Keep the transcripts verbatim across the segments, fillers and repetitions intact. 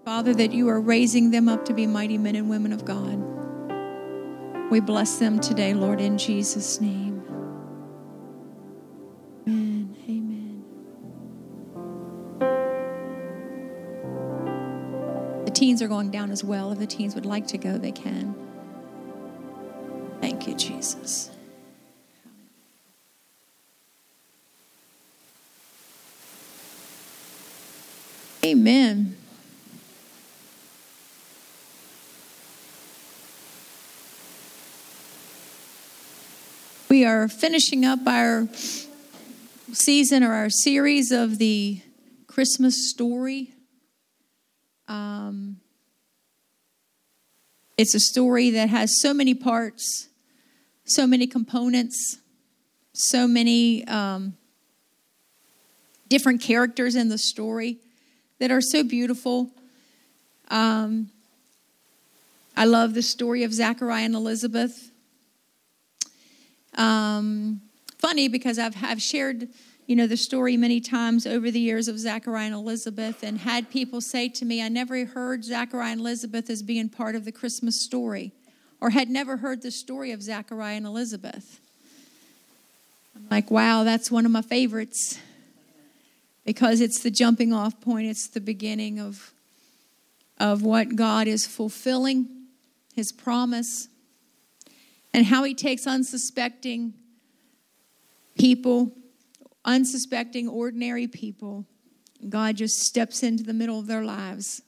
Father, that you are raising them up to be mighty men and women of God. We bless them today, Lord, in Jesus' name. Amen. Amen. The teens are going down as well. If the teens would like to go, they can. Thank you, Jesus. Amen. We are finishing up our season or our series of the Christmas story. Um, it's a story that has so many parts, so many components, so many um, different characters in the story that are so beautiful. Um, I love the story of Zachariah and Elizabeth. Um, funny because I've, I've shared, you know, the story many times over the years of Zachariah and Elizabeth, and had people say to me, I never heard Zachariah and Elizabeth as being part of the Christmas story, or had never heard the story of Zachariah and Elizabeth. I'm like, wow, that's one of my favorites, because it's the jumping off point. It's the beginning of, of what God is fulfilling, his promise, and how he takes unsuspecting people, unsuspecting ordinary people. God just steps into the middle of their lives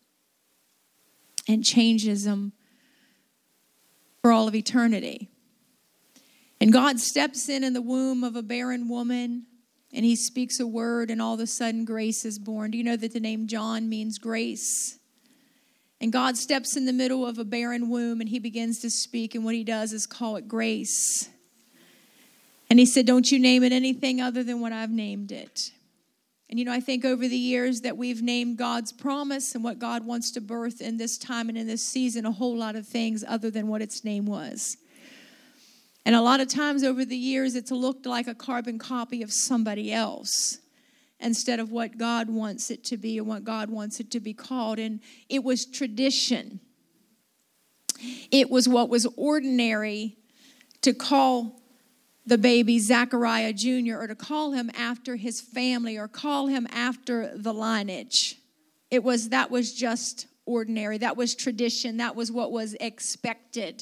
and changes them for all of eternity. And God steps in in the womb of a barren woman, and he speaks a word, and all of a sudden grace is born. Do you know that the name John means grace? And God steps in the middle of a barren womb, and he begins to speak, and what he does is call it grace. And he said, don't you name it anything other than what I've named it. And you know, I think over the years that we've named God's promise and what God wants to birth in this time and in this season a whole lot of things other than what its name was. And a lot of times over the years, it's looked like a carbon copy of somebody else instead of what God wants it to be and what God wants it to be called. And it was tradition. It was what was ordinary to call the baby Zachariah Junior, or to call him after his family, or call him after the lineage. It was, that was just ordinary. That was tradition. That was what was expected.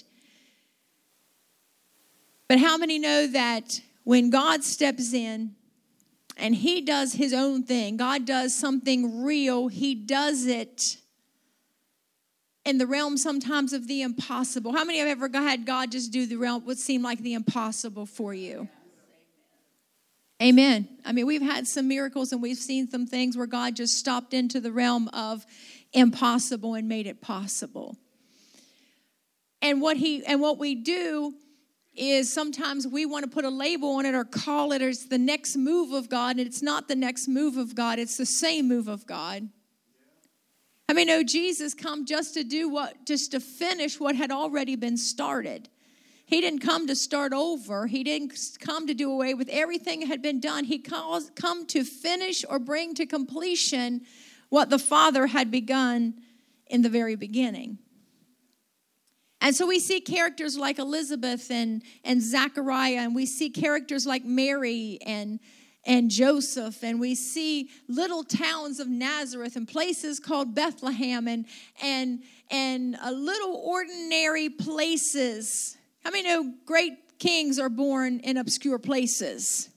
But how many know that when God steps in and he does his own thing, God does something real, he does it in the realm sometimes of the impossible? How many have ever had God just do the realm what seemed like the impossible for you? Amen. I mean, we've had some miracles and we've seen some things where God just stopped into the realm of impossible and made it possible. And what he and what we do is sometimes we want to put a label on it or call it as the next move of God, and it's not the next move of God, it's the same move of God. I mean, no, Jesus come just to do what, just to finish what had already been started. He didn't come to start over. He didn't come to do away with everything that had been done. He calls, come to finish or bring to completion what the Father had begun in the very beginning. And so we see characters like Elizabeth and, and Zachariah, and we see characters like Mary and, and Joseph, and we see little towns of Nazareth and places called Bethlehem and, and, and a little ordinary places. How many know great kings are born in obscure places?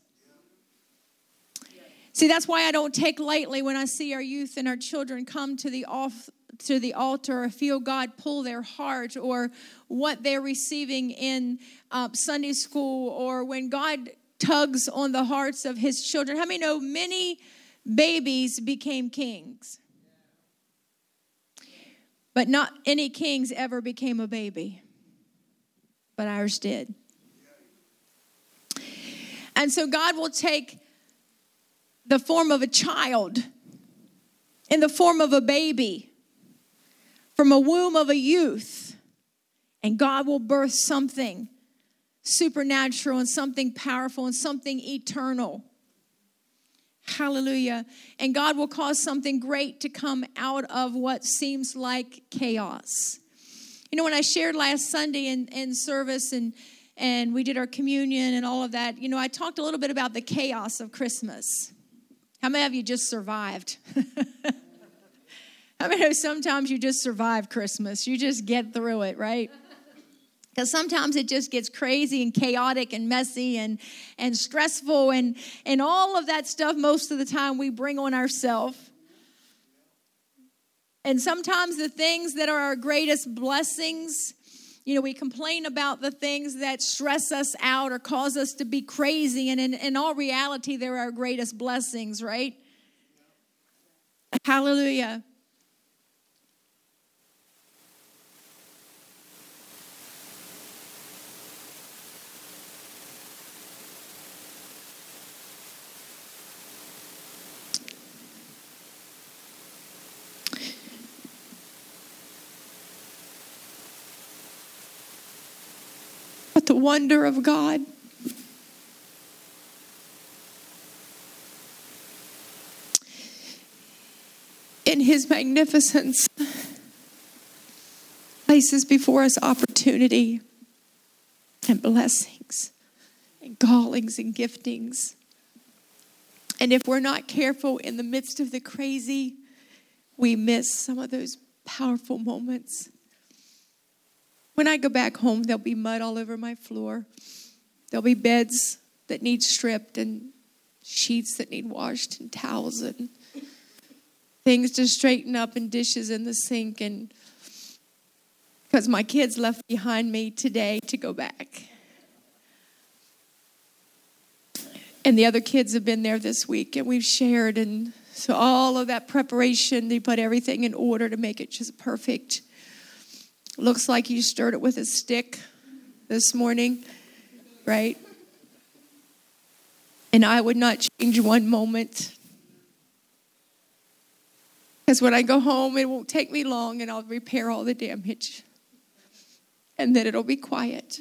See, that's why I don't take lightly when I see our youth and our children come to the off. to the altar, or feel God pull their heart, or what they're receiving in uh, Sunday school, or when God tugs on the hearts of his children. How many know many babies became kings? But not any kings ever became a baby. But ours did. And so God will take the form of a child, in the form of a baby, from a womb of a youth, and God will birth something supernatural and something powerful and something eternal. Hallelujah. And God will cause something great to come out of what seems like chaos. You know, when I shared last Sunday in, in service and, and we did our communion and all of that, you know, I talked a little bit about the chaos of Christmas. How many of you just survived? How many know sometimes you just survive Christmas? You just get through it, right? Because sometimes it just gets crazy and chaotic and messy and, and stressful and, and all of that stuff most of the time we bring on ourselves. And sometimes the things that are our greatest blessings, you know, we complain about the things that stress us out or cause us to be crazy. And in, in all reality, they're our greatest blessings, right? Hallelujah. But the wonder of God. In his magnificence, places before us opportunity and blessings and callings and giftings. And if we're not careful in the midst of the crazy, we miss some of those powerful moments. When I go back home, there'll be mud all over my floor. There'll be beds that need stripped and sheets that need washed and towels and things to straighten up and dishes in the sink. And because my kids left behind me today to go back. And the other kids have been there this week and we've shared. And so all of that preparation, they put everything in order to make it just perfect. Looks like you stirred it with a stick this morning, right? And I would not change one moment. Because when I go home, it won't take me long and I'll repair all the damage. And then it'll be quiet.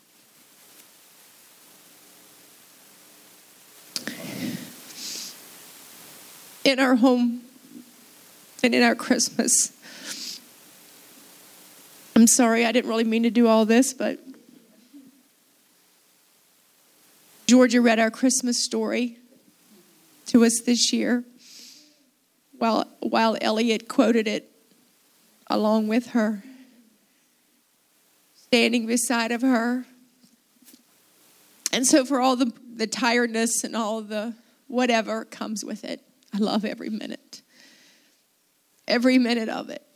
In our home and in our Christmas. I'm sorry, I didn't really mean to do all this, but Georgia read our Christmas story to us this year while, while Elliot quoted it along with her, standing beside of her. And so for all the, the tiredness and all the whatever comes with it, I love every minute. Every minute of it.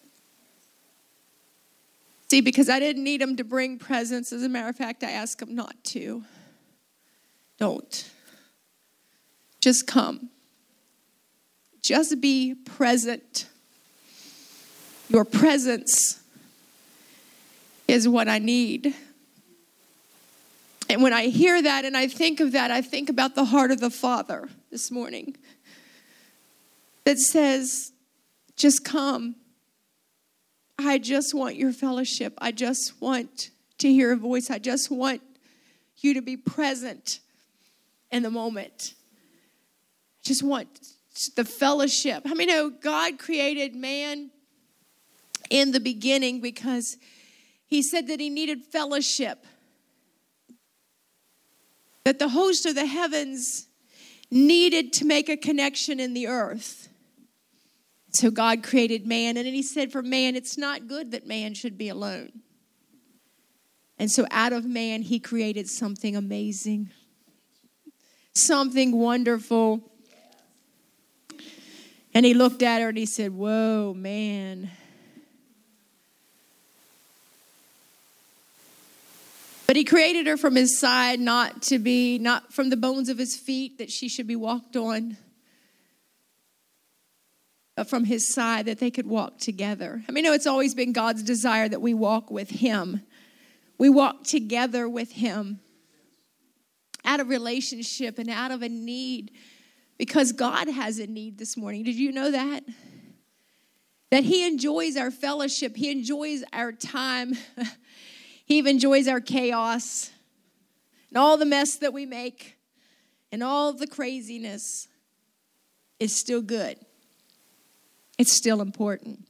See, because I didn't need him to bring presents. As a matter of fact, I asked him not to. Don't. Just come. Just be present. Your presence is what I need. And when I hear that and I think of that, I think about the heart of the Father this morning that says, just come. I just want your fellowship. I just want to hear a voice. I just want you to be present in the moment. I just want the fellowship. How many know God created man in the beginning because he said that he needed fellowship? That the host of the heavens needed to make a connection in the earth. So God created man, and then he said for man, it's not good that man should be alone. And so out of man, he created something amazing, something wonderful. And he looked at her and he said, whoa, man. But he created her from his side, not to be, not from the bones of his feet that she should be walked on. From his side that they could walk together. I mean, no, it's always been God's desire that we walk with him. We walk together with him out of relationship and out of a need because God has a need this morning. Did you know that? That he enjoys our fellowship. He enjoys our time. He even enjoys our chaos and all the mess that we make and all the craziness. is still good. It's still important.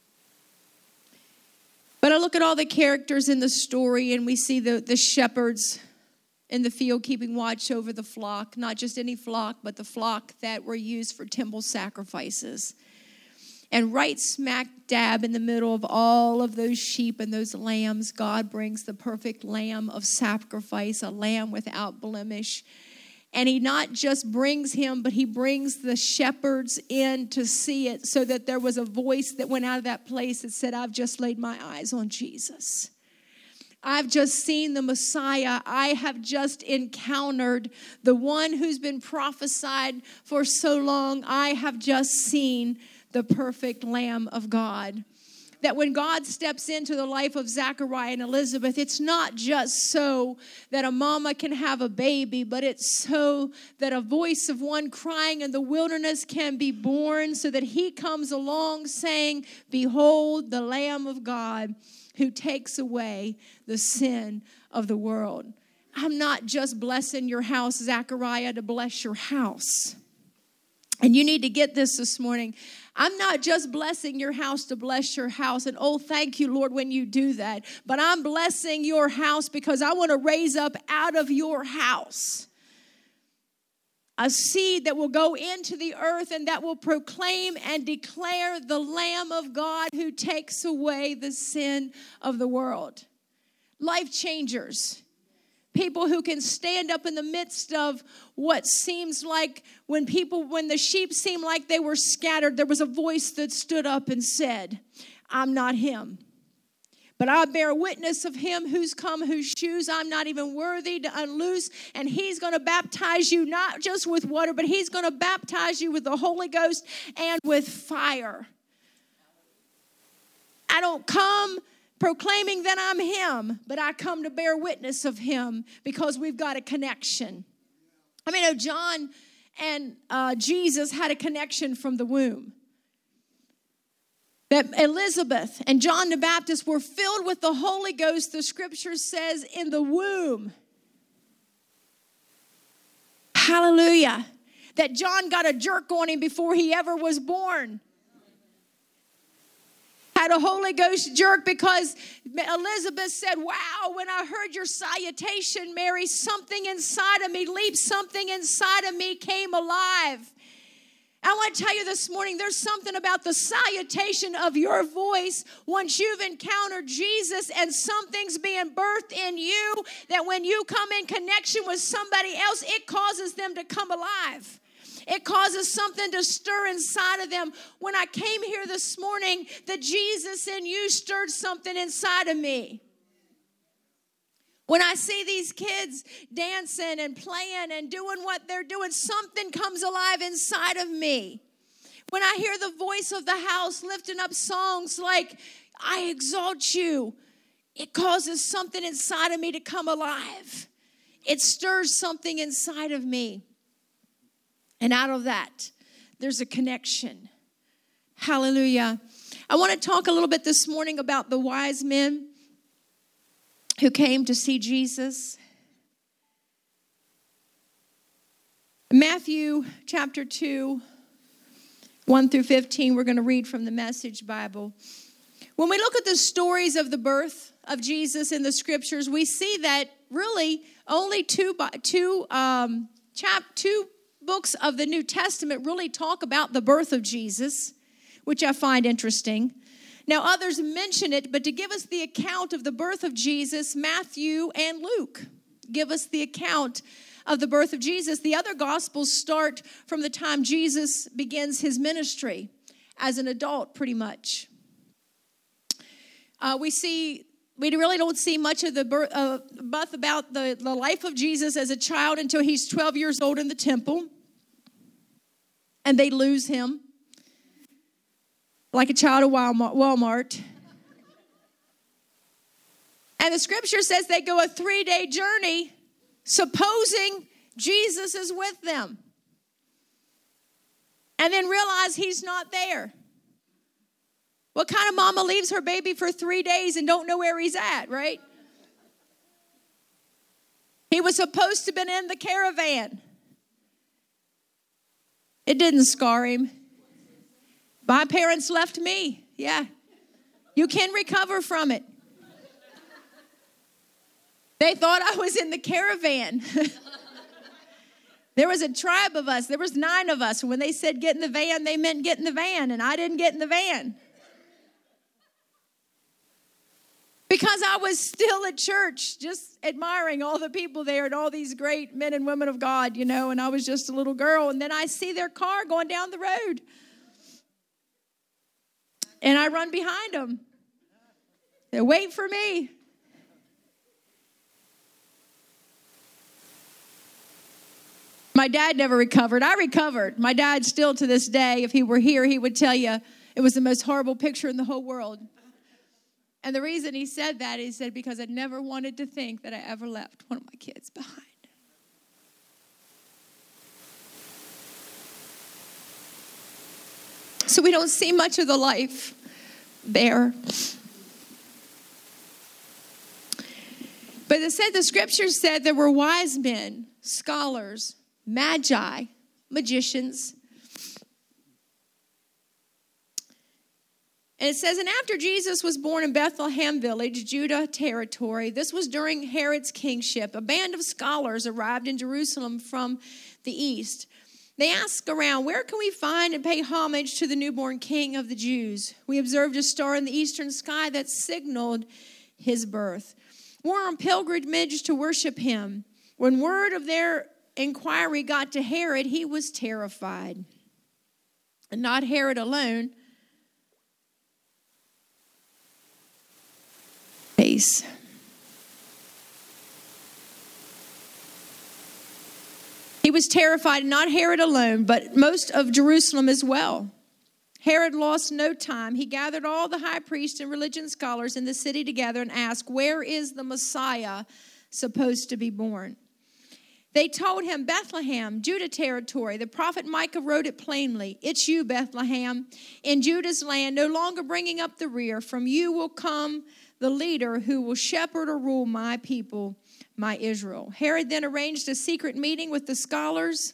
But I look at all the characters in the story, and we see the, the shepherds in the field keeping watch over the flock, not just any flock, but the flock that were used for temple sacrifices. And right smack dab in the middle of all of those sheep and those lambs, God brings the perfect lamb of sacrifice, a lamb without blemish. And he not just brings him, but he brings the shepherds in to see it, so that there was a voice that went out of that place that said, I've just laid my eyes on Jesus. I've just seen the Messiah. I have just encountered the one who's been prophesied for so long. I have just seen the perfect Lamb of God. That when God steps into the life of Zachariah and Elizabeth, it's not just so that a mama can have a baby, but it's so that a voice of one crying in the wilderness can be born, so that he comes along saying, behold, the Lamb of God who takes away the sin of the world. I'm not just blessing your house, Zachariah, to bless your house. And you need to get this this morning. I'm not just blessing your house to bless your house. And oh, thank you, Lord, when you do that. But I'm blessing your house because I want to raise up out of your house a seed that will go into the earth and that will proclaim and declare the Lamb of God who takes away the sin of the world. Life changers. People who can stand up in the midst of what seems like when people, when the sheep seemed like they were scattered, there was a voice that stood up and said, I'm not him, but I bear witness of him who's come, whose shoes I'm not even worthy to unloose. And he's going to baptize you not just with water, but he's going to baptize you with the Holy Ghost and with fire. I don't come proclaiming that I'm him, but I come to bear witness of him because we've got a connection. I mean, you know, John and uh, Jesus had a connection from the womb. That Elizabeth and John the Baptist were filled with the Holy Ghost, the scripture says, in the womb. Hallelujah. That John got a jerk on him before he ever was born. Had a Holy Ghost jerk because Elizabeth said, wow, when I heard your salutation, Mary, something inside of me leaped, something inside of me came alive. I want to tell you this morning, there's something about the salutation of your voice once you've encountered Jesus and something's being birthed in you, that when you come in connection with somebody else, it causes them to come alive. It causes something to stir inside of them. When I came here this morning, the Jesus in you stirred something inside of me. When I see these kids dancing and playing and doing what they're doing, something comes alive inside of me. When I hear the voice of the house lifting up songs like, I exalt you, it causes something inside of me to come alive. It stirs something inside of me. And out of that, there's a connection. Hallelujah. I want to talk a little bit this morning about the wise men who came to see Jesus. Matthew chapter two, one through fifteen, we're going to read from the Message Bible. When we look at the stories of the birth of Jesus in the scriptures, we see that really only two, two, um, chap, two books of the New Testament really talk about the birth of Jesus, which I find interesting. Now, others mention it, but to give us the account of the birth of Jesus, Matthew and Luke give us the account of the birth of Jesus. The other Gospels start from the time Jesus begins his ministry as an adult, pretty much. Uh, we see, we really don't see much of the birth, uh, birth about the, the life of Jesus as a child until he's twelve years old in the temple. And they lose him like a child of Walmart. And the scripture says they go a three-day journey, supposing Jesus is with them. And then realize he's not there. What kind of mama leaves her baby for three days and don't know where he's at, right? He was supposed to have been in the caravan. It didn't scar him. My parents left me. Yeah. You can recover from it. They thought I was in the caravan. There was a tribe of us. There was nine of us. When they said get in the van, they meant get in the van, and I didn't get in the van. Because I was still at church, just admiring all the people there and all these great men and women of God, you know, and I was just a little girl. And then I see their car going down the road. And I run behind them. They wait for me. My dad never recovered. I recovered. My dad still to this day, if he were here, he would tell you it was the most horrible picture in the whole world. And the reason he said that, he said, because I never wanted to think that I ever left one of my kids behind. So we don't see much of the life there. But it said, the scripture said there were wise men, scholars, magi, magicians. And it says, and after Jesus was born in Bethlehem village, Judah territory, this was during Herod's kingship, a band of scholars arrived in Jerusalem from the east. They asked around, where can we find and pay homage to the newborn king of the Jews? We observed a star in the eastern sky that signaled his birth. We're on pilgrimage to worship him. When word of their inquiry got to Herod, he was terrified. And not Herod alone. Face. He was terrified, not Herod alone, but most of Jerusalem as well. Herod lost no time. He gathered all the high priests and religion scholars in the city together and asked, where is the Messiah supposed to be born? They told him, Bethlehem, Judah territory. The prophet Micah wrote it plainly. It's you, Bethlehem, in Judah's land, no longer bringing up the rear. From you will come the leader who will shepherd or rule my people, my Israel. Herod then arranged a secret meeting with the scholars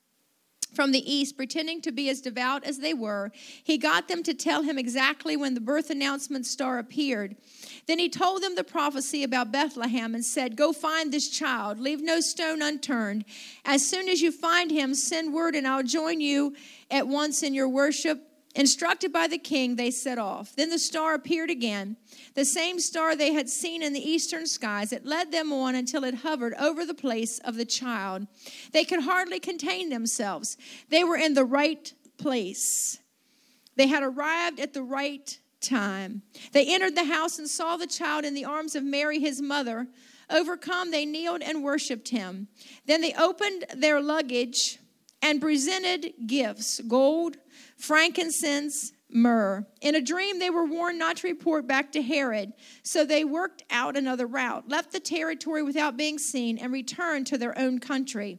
from the east, pretending to be as devout as they were. He got them to tell him exactly when the birth announcement star appeared. Then he told them the prophecy about Bethlehem and said, go find this child. Leave no stone unturned. As soon as you find him, send word and I'll join you at once in your worship. Instructed by the king, they set off. Then the star appeared again, the same star they had seen in the eastern skies. It led them on until it hovered over the place of the child. They could hardly contain themselves. They were in the right place. They had arrived at the right time. They entered the house and saw the child in the arms of Mary, his mother. Overcome, they kneeled and worshiped him. Then they opened their luggage and presented gifts, gold, frankincense, myrrh. In a dream, they were warned not to report back to Herod, so they worked out another route, left the territory without being seen, and returned to their own country.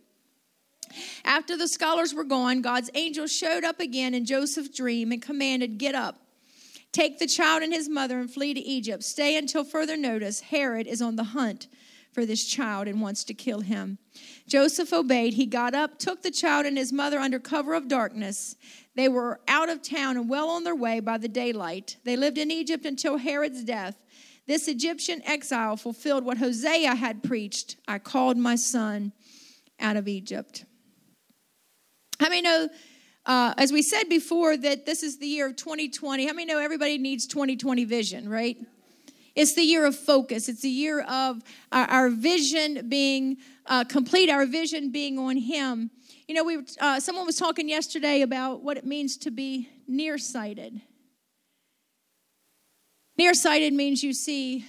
After the scholars were gone, God's angel showed up again in Joseph's dream and commanded, get up, take the child and his mother and flee to Egypt. Stay until further notice. Herod is on the hunt for this child and wants to kill him. Joseph obeyed. He got up, took the child and his mother under cover of darkness. They were out of town and well on their way by the daylight. They lived in Egypt until Herod's death. This Egyptian exile fulfilled what Hosea had preached. I called my son out of Egypt. How many know, uh, as we said before, that this is the year of twenty twenty? How many know everybody needs twenty twenty vision, right? It's the year of focus. It's the year of our, our vision being uh, complete, our vision being on him. You know, we uh, someone was talking yesterday about what it means to be nearsighted. Nearsighted means you see,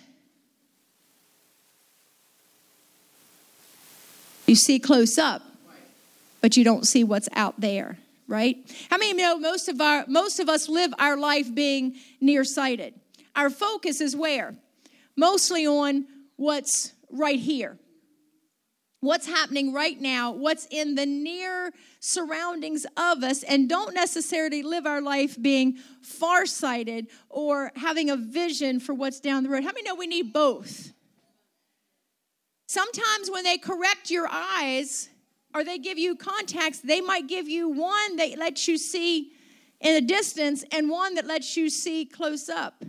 you see close up, but you don't see what's out there, right? How many know most of our most of us live our life being nearsighted? Our focus is where? Mostly on what's right here. What's happening right now, what's in the near surroundings of us, and don't necessarily live our life being farsighted or having a vision for what's down the road. How many know we need both? Sometimes when they correct your eyes, or they give you contacts, they might give you one that lets you see in a distance and one that lets you see close up.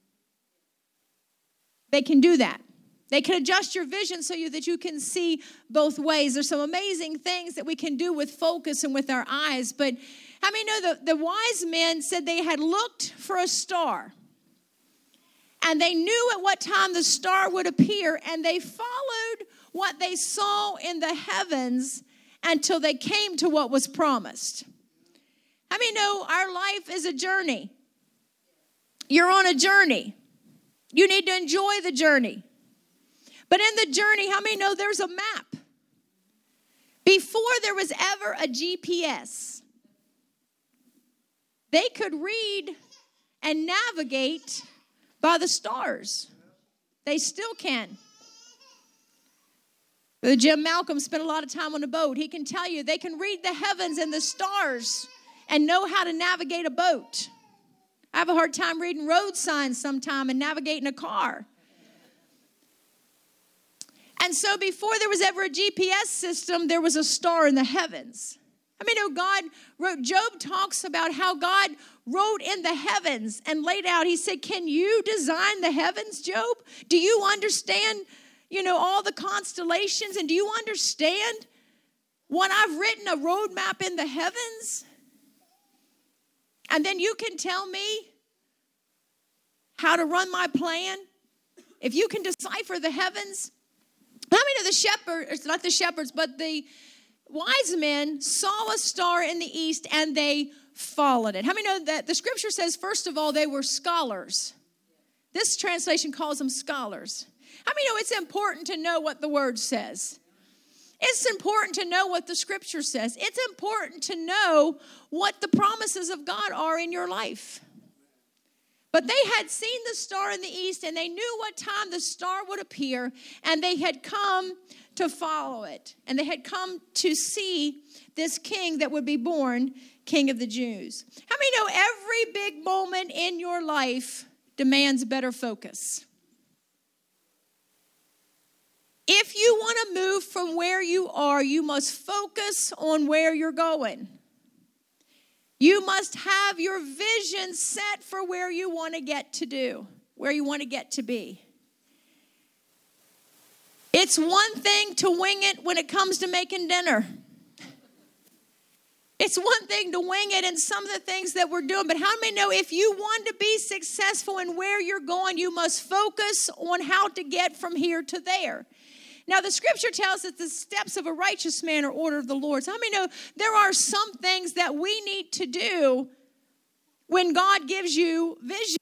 They can do that. They can adjust your vision so you, that you can see both ways. There's some amazing things that we can do with focus and with our eyes. But how many know the, the wise men said they had looked for a star? And they knew at what time the star would appear. And they followed what they saw in the heavens until they came to what was promised. How many know our life is a journey? You're on a journey. You need to enjoy the journey. But in the journey, how many know there's a map? Before there was ever a G P S, they could read and navigate by the stars. They still can. Brother Jim Malcolm spent a lot of time on a boat. He can tell you they can read the heavens and the stars and know how to navigate a boat. I have a hard time reading road signs sometime and navigating a car. And so before there was ever a G P S system, there was a star in the heavens. I mean, you know, God wrote, Job talks about how God wrote in the heavens and laid out. He said, can you design the heavens, Job? Do you understand, you know, all the constellations? And do you understand when I've written a roadmap in the heavens? And then you can tell me how to run my plan? If you can decipher the heavens. How many of the shepherds, not the shepherds, but the wise men saw a star in the east and they followed it? How many know that the scripture says, first of all, they were scholars? This translation calls them scholars. How many know it's important to know what the word says? It's important to know what the scripture says. It's important to know what the promises of God are in your life. But they had seen the star in the east, and they knew what time the star would appear, and they had come to follow it. And they had come to see this king that would be born, King of the Jews. How many know every big moment in your life demands better focus? If you want to move from where you are, you must focus on where you're going. You must have your vision set for where you want to get to do, where you want to get to be. It's one thing to wing it when it comes to making dinner. It's one thing to wing it in some of the things that we're doing. But how many know if you want to be successful in where you're going, you must focus on how to get from here to there. Now, the scripture tells us the steps of a righteous man are ordered of the Lord. So how many know there are some things that we need to do when God gives you vision?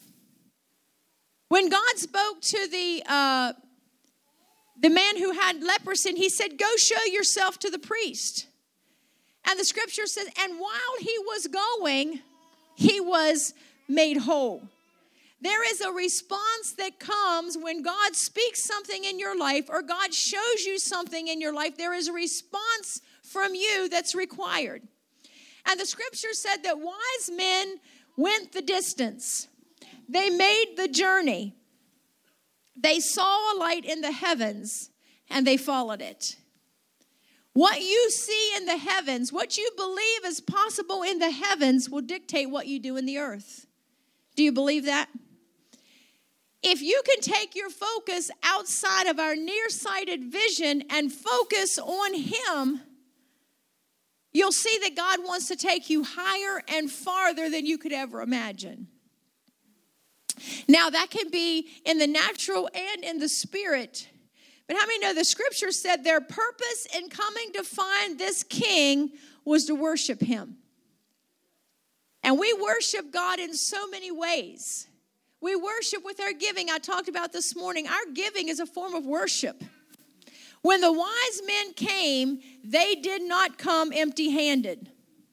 When God spoke to the uh, the man who had leprosy, he said, go show yourself to the priest. And the scripture says, and while he was going, he was made whole. There is a response that comes when God speaks something in your life or God shows you something in your life. There is a response from you that's required. And the scripture said that wise men went the distance. They made the journey. They saw a light in the heavens and they followed it. What you see in the heavens, what you believe is possible in the heavens will dictate what you do in the earth. Do you believe that? If you can take your focus outside of our nearsighted vision and focus on Him, you'll see that God wants to take you higher and farther than you could ever imagine. Now, that can be in the natural and in the spirit. But how many know the scripture said their purpose in coming to find this king was to worship Him? And we worship God in so many ways. We worship with our giving. I talked about this morning. Our giving is a form of worship. When the wise men came, they did not come empty-handed.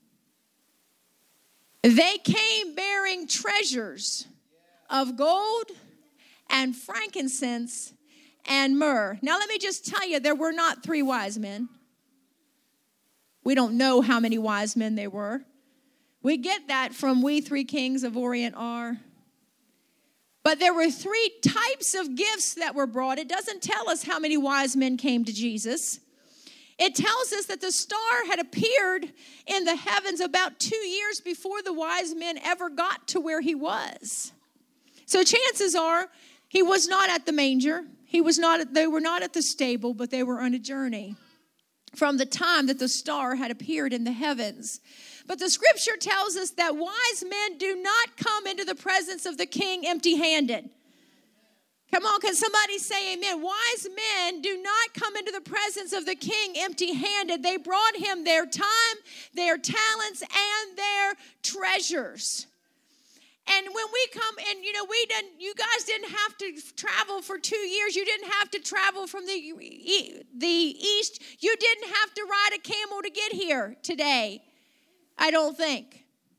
They came bearing treasures of gold and frankincense and myrrh. Now, let me just tell you, there were not three wise men. We don't know how many wise men there were. We get that from We Three Kings of Orient Are. But there were three types of gifts that were brought. It doesn't tell us how many wise men came to Jesus. It tells us that the star had appeared in the heavens about two years before the wise men ever got to where he was. So chances are he was not at the manger. He was not. They were not at the stable, but they were on a journey from the time that the star had appeared in the heavens. But the scripture tells us that wise men do not come into the presence of the king empty-handed. Come on, can somebody say amen? Wise men do not come into the presence of the king empty-handed. They brought him their time, their talents, and their treasures. And when we come, and you know, we didn't, you guys didn't have to travel for two years. You didn't have to travel from the, the east. You didn't have to ride a camel to get here today, I don't think.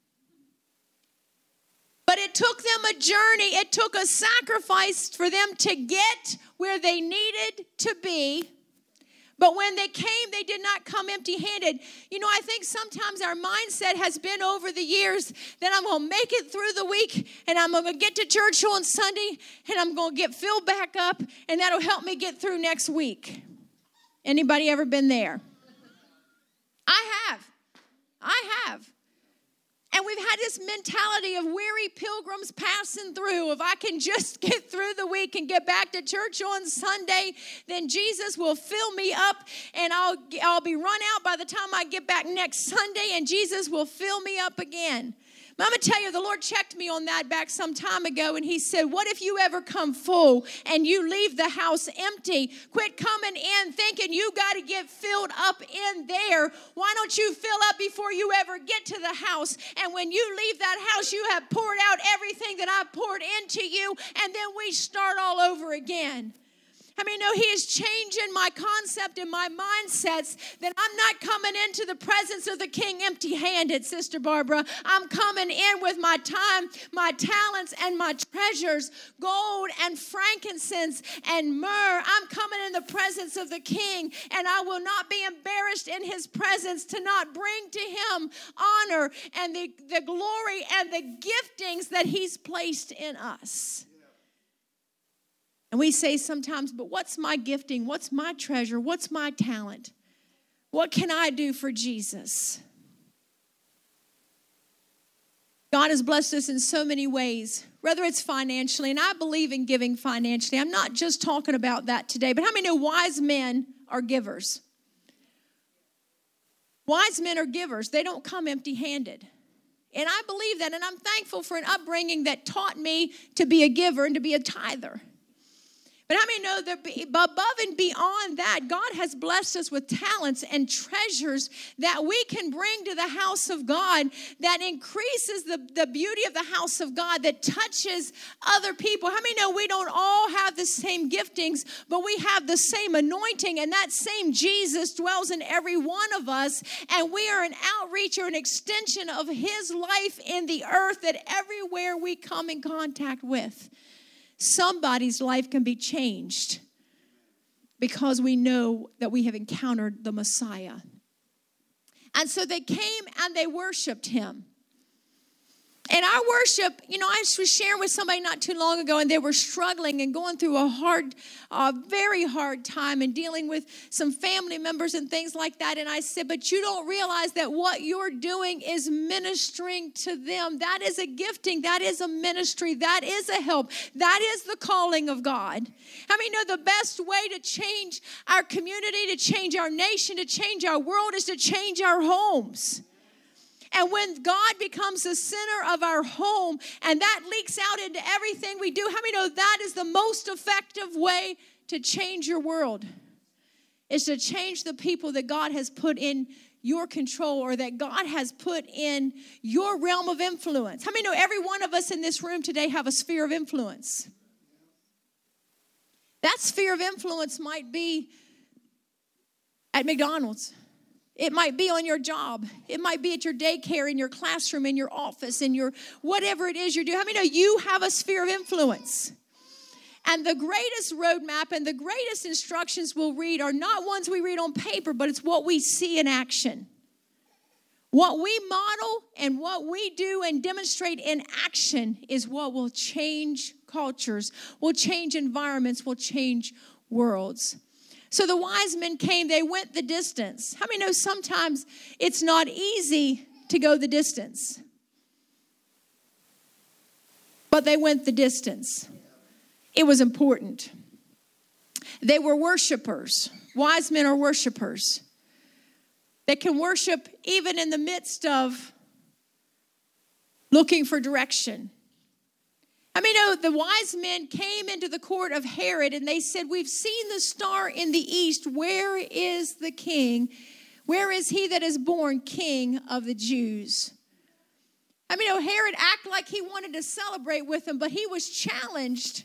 But it took them a journey. It took a sacrifice for them to get where they needed to be. But when they came, they did not come empty-handed. You know, I think sometimes our mindset has been over the years that I'm going to make it through the week and I'm going to get to church on Sunday and I'm going to get filled back up and that'll help me get through next week. Anybody ever been there? I have. I have. And we've had this mentality of weary pilgrims passing through. If I can just get through the week and get back to church on Sunday, then Jesus will fill me up and I'll, I'll be run out by the time I get back next Sunday and Jesus will fill me up again. But I'm going to tell you, the Lord checked me on that back some time ago, and he said, what if you ever come full and you leave the house empty? Quit coming in thinking you got to get filled up in there. Why don't you fill up before you ever get to the house? And when you leave that house, you have poured out everything that I've poured into you, and then we start all over again. I mean, no, he is changing my concept and my mindsets that I'm not coming into the presence of the king empty-handed, Sister Barbara. I'm coming in with my time, my talents, and my treasures, gold and frankincense and myrrh. I'm coming in the presence of the king, and I will not be embarrassed in his presence to not bring to him honor and the, the glory and the giftings that he's placed in us. And we say sometimes, but what's my gifting? What's my treasure? What's my talent? What can I do for Jesus? God has blessed us in so many ways, whether it's financially, and I believe in giving financially. I'm not just talking about that today, but how many know wise men are givers? Wise men are givers. They don't come empty-handed. And I believe that, and I'm thankful for an upbringing that taught me to be a giver and to be a tither. But how many know that above and beyond that, God has blessed us with talents and treasures that we can bring to the house of God that increases the, the beauty of the house of God, that touches other people. How many know we don't all have the same giftings, but we have the same anointing, and that same Jesus dwells in every one of us, and we are an outreach or an extension of his life in the earth that everywhere we come in contact with, somebody's life can be changed because we know that we have encountered the Messiah. And so they came and they worshiped him. And our worship, you know, I was sharing with somebody not too long ago, and they were struggling and going through a hard, a very hard time and dealing with some family members and things like that. And I said, but you don't realize that what you're doing is ministering to them. That is a gifting. That is a ministry. That is a help. That is the calling of God. I mean, you know, the best way to change our community, to change our nation, to change our world is to change our homes. And when God becomes the center of our home and that leaks out into everything we do, how many know that is the most effective way to change your world? Is to change the people that God has put in your control or that God has put in your realm of influence. How many know every one of us in this room today have a sphere of influence? That sphere of influence might be at McDonald's. It might be on your job. It might be at your daycare, in your classroom, in your office, in your whatever it is you're doing. How many know you have a sphere of influence? And the greatest roadmap and the greatest instructions we'll read are not ones we read on paper, but it's what we see in action. What we model and what we do and demonstrate in action is what will change cultures, will change environments, will change worlds. So the wise men came, they went the distance. How many know sometimes it's not easy to go the distance? But they went the distance. It was important. They were worshipers. Wise men are worshipers. They can worship even in the midst of looking for direction. I mean, no, the wise men came into the court of Herod and they said, we've seen the star in the east. Where is the king? Where is he that is born king of the Jews? I mean, no, Herod acted like he wanted to celebrate with them, but he was challenged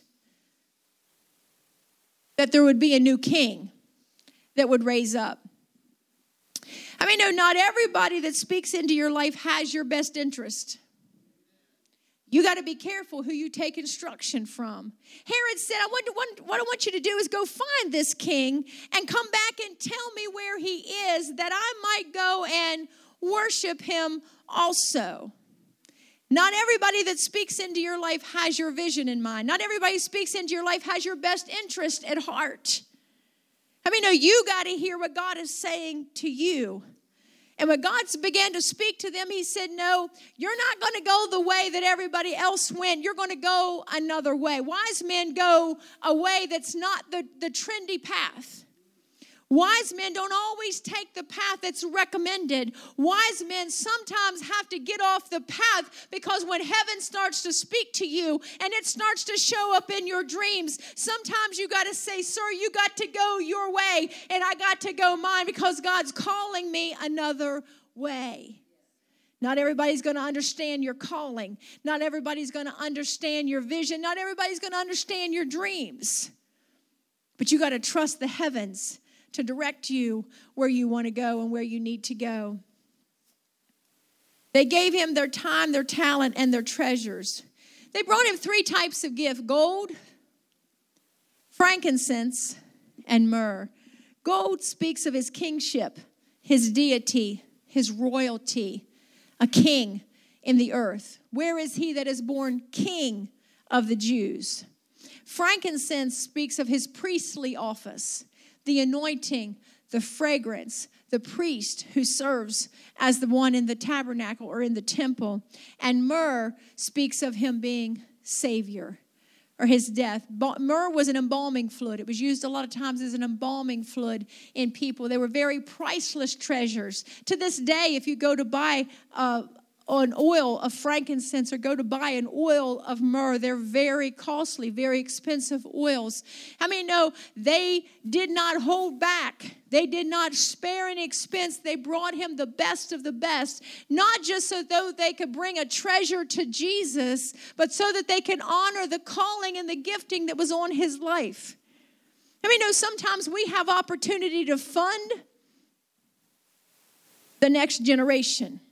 that there would be a new king that would raise up. I mean, no, not everybody that speaks into your life has your best interest. You got to be careful who you take instruction from. Herod said, I want to, what, what I want you to do is go find this king and come back and tell me where he is, that I might go and worship him also. Not everybody that speaks into your life has your vision in mind. Not everybody who speaks into your life has your best interest at heart. I mean, no, you got to hear what God is saying to you. And when God began to speak to them, he said, no, you're not going to go the way that everybody else went. You're going to go another way. Wise men go a way that's not the, the trendy path. Wise men don't always take the path that's recommended. Wise men sometimes have to get off the path because when heaven starts to speak to you and it starts to show up in your dreams, sometimes you got to say, sir, you got to go your way and I got to go mine because God's calling me another way. Not everybody's going to understand your calling. Not everybody's going to understand your vision. Not everybody's going to understand your dreams. But you got to trust the heavens to direct you where you want to go and where you need to go. They gave him their time, their talent, and their treasures. They brought him three types of gift: gold, frankincense, and myrrh. Gold speaks of his kingship, his deity, his royalty, a king in the earth. Where is he that is born king of the Jews? Frankincense speaks of his priestly office, the anointing, the fragrance, the priest who serves as the one in the tabernacle or in the temple. And myrrh speaks of him being Savior or his death. Myrrh was an embalming fluid. It was used a lot of times as an embalming fluid in people. They were very priceless treasures. To this day, if you go to buy uh, an oil of frankincense or go to buy an oil of myrrh, they're very costly, very expensive oils. How many know they did not hold back? They did not spare any expense. They brought him the best of the best, not just so that they could bring a treasure to Jesus, but so that they can honor the calling and the gifting that was on his life. I mean, know sometimes we have opportunity to fund the next generation.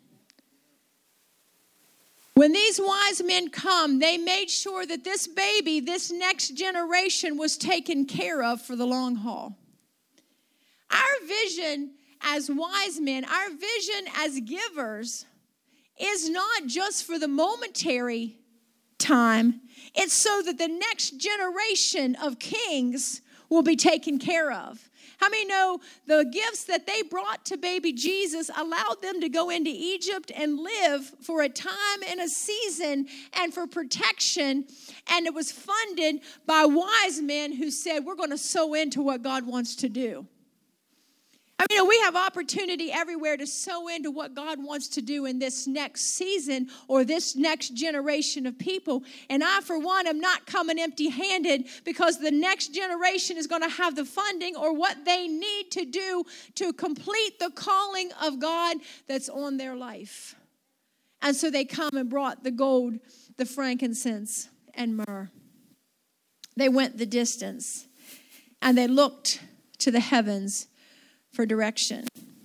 When these wise men come, they made sure that this baby, this next generation, was taken care of for the long haul. Our vision as wise men, our vision as givers, is not just for the momentary time. It's so that the next generation of kings will be taken care of. How many know the gifts that they brought to baby Jesus allowed them to go into Egypt and live for a time and a season and for protection? And it was funded by wise men who said, we're going to sow into what God wants to do. I mean, we have opportunity everywhere to sow into what God wants to do in this next season or this next generation of people. And I, for one, am not coming empty-handed because the next generation is going to have the funding or what they need to do to complete the calling of God that's on their life. And so they come and brought the gold, the frankincense, and myrrh. They went the distance and they looked to the heavens for direction.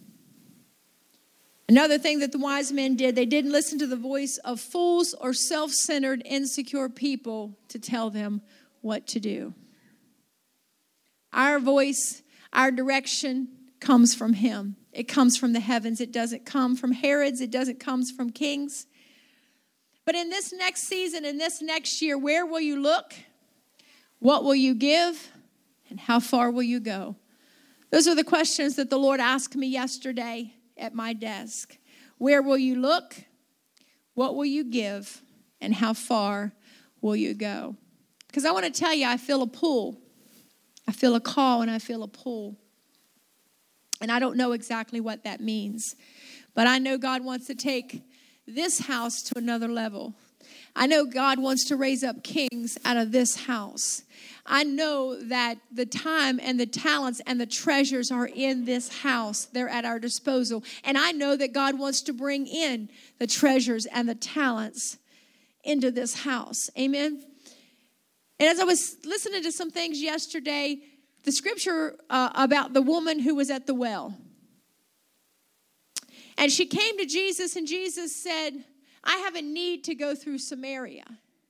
Another thing that the wise men did, they didn't listen to the voice of fools or self-centered, insecure people to tell them what to do. Our voice, our direction comes from him. It comes from the heavens. It doesn't come from Herods. It doesn't come from kings. But in this next season, in this next year, where will you look? What will you give? And how far will you go Those are the questions that the Lord asked me yesterday at my desk. Where will you look? What will you give? And how far will you go? Because I want to tell you, I feel a pull. I feel a call and I feel a pull. And I don't know exactly what that means. But I know God wants to take this house to another level. I know God wants to raise up kings out of this house. I know that the time and the talents and the treasures are in this house. They're at our disposal. And I know that God wants to bring in the treasures and the talents into this house. Amen. And as I was listening to some things yesterday, the scripture uh, about the woman who was at the well. And she came to Jesus, and Jesus said, I have a need to go through Samaria.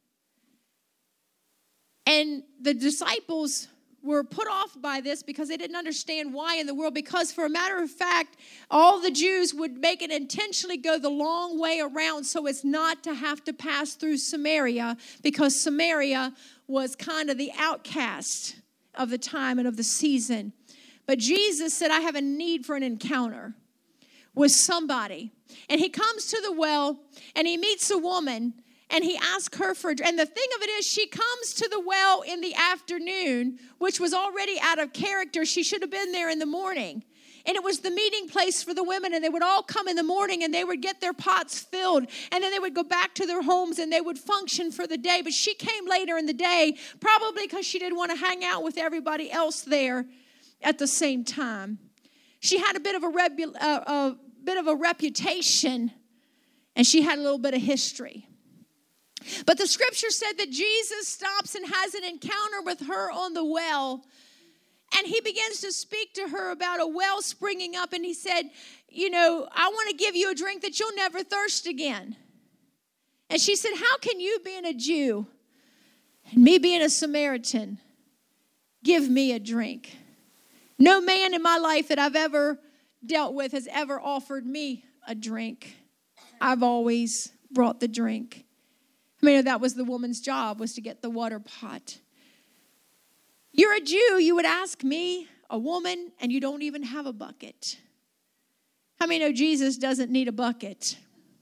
And the disciples were put off by this because they didn't understand why in the world. Because for a matter of fact, all the Jews would make it intentionally go the long way around so as not to have to pass through Samaria, because Samaria was kind of the outcast of the time and of the season. But Jesus said, I have a need for an encounter with somebody. And he comes to the well and he meets a woman and he asks her for a drink. And the thing of it is, she comes to the well in the afternoon, which was already out of character. She should have been there in the morning. And it was the meeting place for the women, and they would all come in the morning and they would get their pots filled, and then they would go back to their homes and they would function for the day. But she came later in the day, probably because she didn't want to hang out with everybody else there at the same time. She had a bit of a, rebu- uh, a bit of a reputation, and she had a little bit of history. But the scripture said that Jesus stops and has an encounter with her on the well. And he begins to speak to her about a well springing up. And he said, you know, I want to give you a drink that you'll never thirst again. And she said, how can you, being a Jew, and me being a Samaritan, give me a drink? No man in my life that I've ever dealt with has ever offered me a drink. I've always brought the drink. I mean, that was the woman's job, was to get the water pot. You're a Jew, you would ask me, a woman, and you don't even have a bucket. How many know Jesus doesn't need a bucket?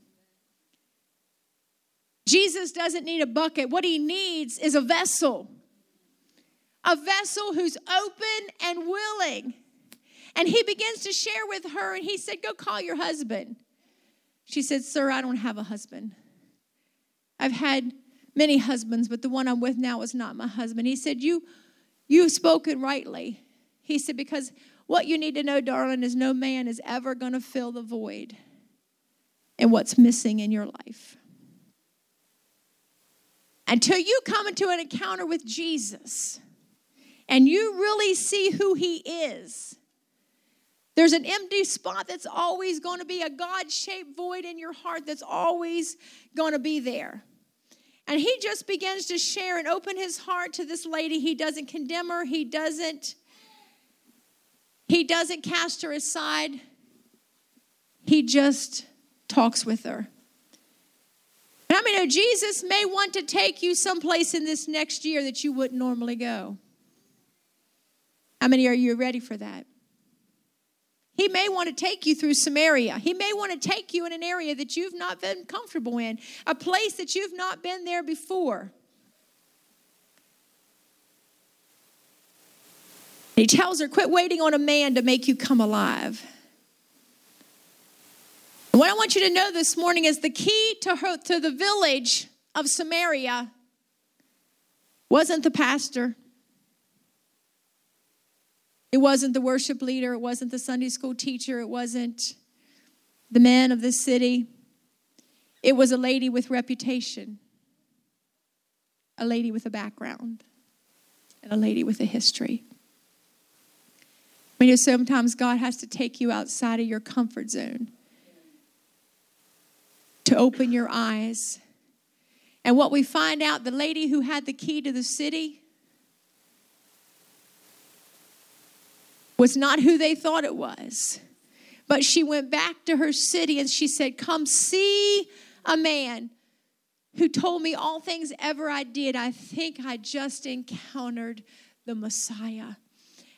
Jesus doesn't need a bucket. What he needs is a vessel. A vessel who's open and willing. And he begins to share with her, and he said, go call your husband. She said, sir, I don't have a husband. I've had many husbands, but the one I'm with now is not my husband. He said, you, you've spoken rightly. He said, because what you need to know, darling, is no man is ever going to fill the void in what's missing in your life. Until you come into an encounter with Jesus and you really see who he is, there's an empty spot that's always going to be a God-shaped void in your heart that's always going to be there. And he just begins to share and open his heart to this lady. He doesn't condemn her. He doesn't, he doesn't cast her aside. He just talks with her. And I mean, know Jesus may want to take you someplace in this next year that you wouldn't normally go. How many are you ready for that? He may want to take you through Samaria. He may want to take you in an area that you've not been comfortable in, a place that you've not been there before. He tells her, quit waiting on a man to make you come alive. What I want you to know this morning is the key to her, to the village of Samaria wasn't the pastor. It wasn't the worship leader. It wasn't the Sunday school teacher. It wasn't the man of the city. It was a lady with reputation, a lady with a background, and a lady with a history. I mean, sometimes God has to take you outside of your comfort zone to open your eyes. And what we find out, the lady who had the key to the city was not who they thought it was. But she went back to her city and she said, come see a man who told me all things ever I did. I think I just encountered the Messiah.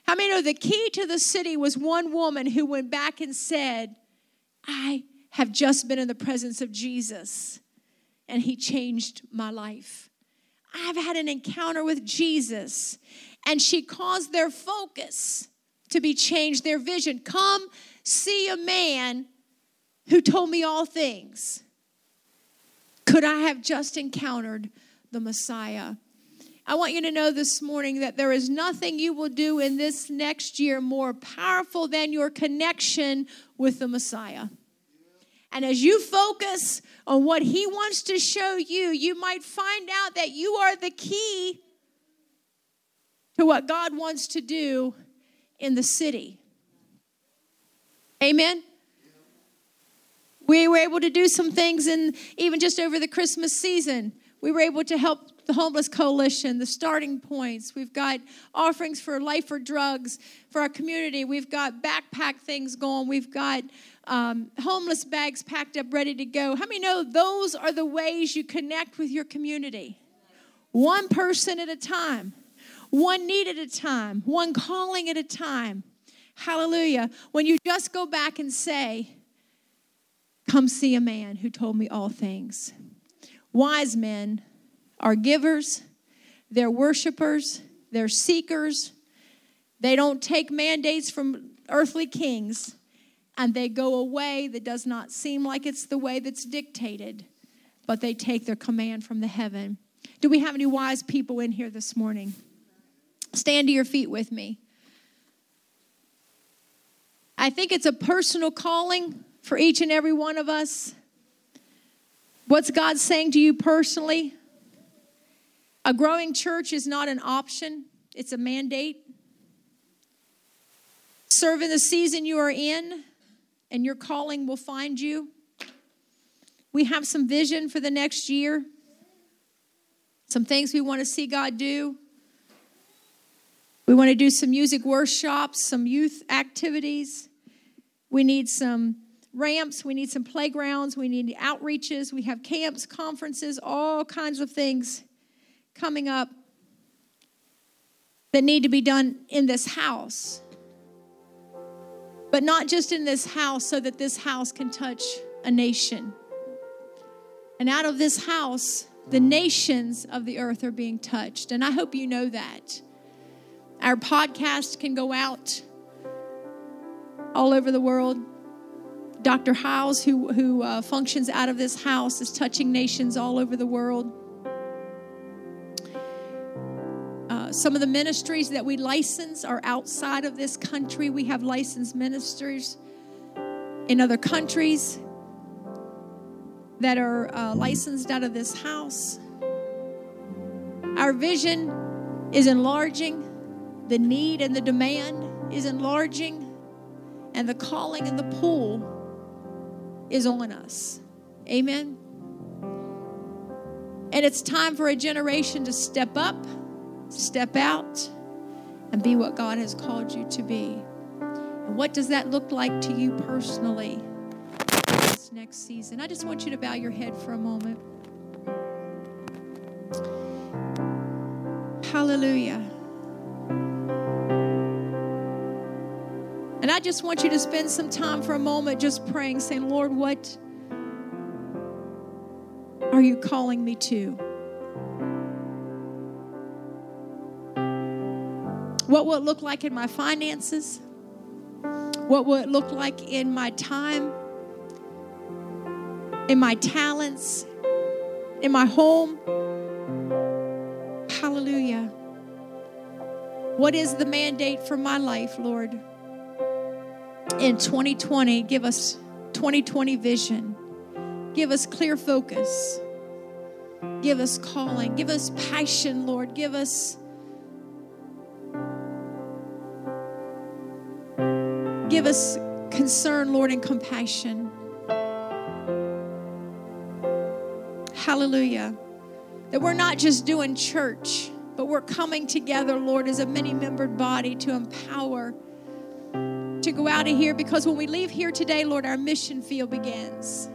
How many know the key to the city was one woman who went back and said, I have just been in the presence of Jesus, and he changed my life. I've had an encounter with Jesus, and she caused their focus to be changed, their vision. Come see a man who told me all things. Could I have just encountered the Messiah? I want you to know this morning that there is nothing you will do in this next year more powerful than your connection with the Messiah. And as you focus on what he wants to show you, you might find out that you are the key to what God wants to do in the city. Amen? We were able to do some things, in even just over the Christmas season. We were able to help the Homeless Coalition, the Starting Points. We've got offerings for Life for Drugs for our community. We've got backpack things going. We've got um, homeless bags packed up, ready to go. How many know those are the ways you connect with your community? One person at a time. One need at a time. One calling at a time. Hallelujah. When you just go back and say, come see a man who told me all things. Wise men are givers, they're worshipers, they're seekers. They don't take mandates from earthly kings, and they go a way that does not seem like it's the way that's dictated, but they take their command from the heaven. Do we have any wise people in here this morning? Stand to your feet with me. I think it's a personal calling for each and every one of us. What's God saying to you personally? A growing church is not an option. It's a mandate. Serve in the season you are in, and your calling will find you. We have some vision for the next year. Some things we want to see God do. We want to do some music workshops, some youth activities. We need some ramps. We need some playgrounds. We need outreaches. We have camps, conferences, all kinds of things coming up that need to be done in this house. But not just in this house, so that this house can touch a nation. And out of this house, the nations of the earth are being touched. And I hope you know that. Our podcast can go out all over the world. Doctor Hiles, who, who uh, functions out of this house, is touching nations all over the world. Uh, some of the ministries that we license are outside of this country. We have licensed ministers in other countries that are uh, licensed out of this house. Our vision is enlarging. The need and the demand is enlarging. And the calling and the pull is on us. Amen. And it's time for a generation to step up, step out, and be what God has called you to be. And what does that look like to you personally this next season? I just want you to bow your head for a moment. Hallelujah. And I just want you to spend some time for a moment just praying, saying, Lord, what are you calling me to? What will it look like in my finances? What will it look like in my time? In my talents? In my home? Hallelujah. What is the mandate for my life, Lord? In twenty twenty, give us twenty twenty vision. Give us clear focus. Give us calling. Give us passion, Lord. Give us Give us concern, Lord, and compassion. Hallelujah. That we're not just doing church, but we're coming together, Lord, as a many-membered body to empower, to go out of here, because when we leave here today, Lord, our mission field begins.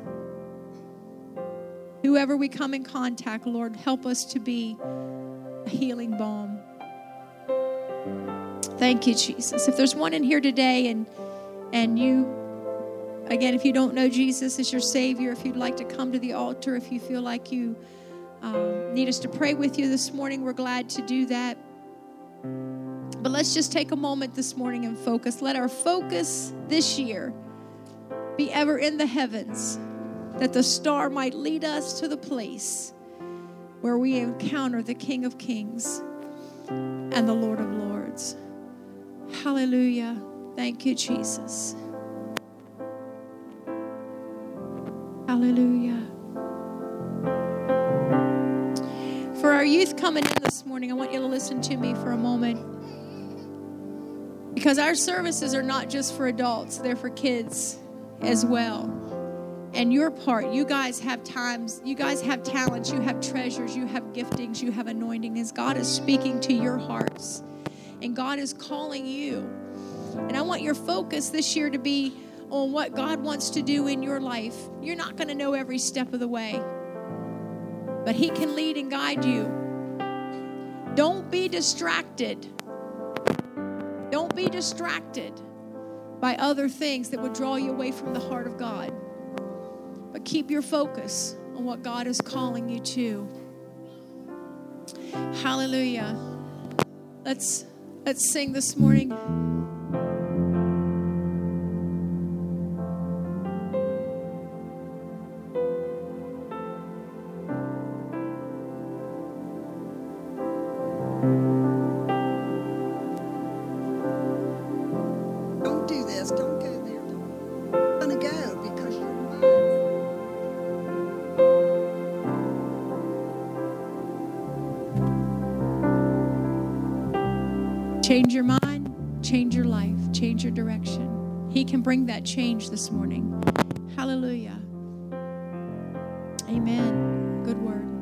Whoever we come in contact, Lord, help us to be a healing balm. Thank you, Jesus. If there's one in here today and and you, again, if you don't know Jesus as your Savior, if you'd like to come to the altar, if you feel like you um, need us to pray with you this morning, we're glad to do that. But let's just take a moment this morning and focus. Let our focus this year be ever in the heavens, that the star might lead us to the place where we encounter the King of Kings and the Lord of Lords. Hallelujah. Thank you, Jesus. Hallelujah. For our youth coming in this morning, I want you to listen to me for a moment. Because our services are not just for adults, they're for kids as well. And your part, you guys have times, you guys have talents, you have treasures, you have giftings, you have anointings. God is speaking to your hearts. And God is calling you. And I want your focus this year to be on what God wants to do in your life. You're not going to know every step of the way, but He can lead and guide you. Don't be distracted. Don't be distracted by other things that would draw you away from the heart of God. But keep your focus on what God is calling you to. Hallelujah. Let's let's sing this morning. Don't do this. Don't go there. Don't. I'm going to go because you're mine. Change your mind, change your life, change your direction. He can bring that change this morning. Hallelujah. Amen. Good word.